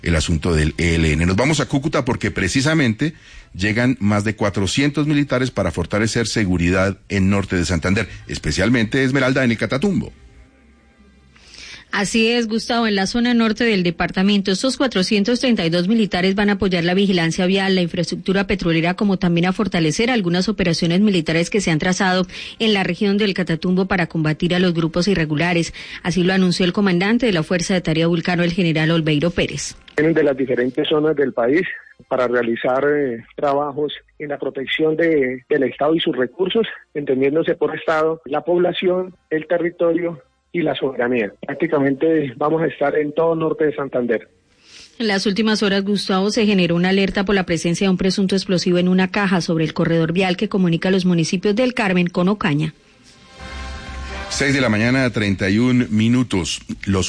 el asunto del ELN. Nos vamos a Cúcuta porque precisamente llegan más de 400 militares para fortalecer seguridad en norte de Santander, especialmente Esmeralda en el Catatumbo. Así es, Gustavo, en la zona norte del departamento, estos 432 militares van a apoyar la vigilancia vial, la infraestructura petrolera, como también a fortalecer algunas operaciones militares que se han trazado en la región del Catatumbo para combatir a los grupos irregulares. Así lo anunció el comandante de la Fuerza de Tarea Vulcano, el general Olveiro Pérez. Vienen de las diferentes zonas del país para realizar trabajos en la protección del Estado y sus recursos, entendiéndose por Estado la población, el territorio y la soberanía. Prácticamente vamos a estar en todo norte de Santander. En las últimas horas, Gustavo, se generó una alerta por la presencia de un presunto explosivo en una caja sobre el corredor vial que comunica los municipios del Carmen con Ocaña. 6 de la mañana, 31 minutos. Los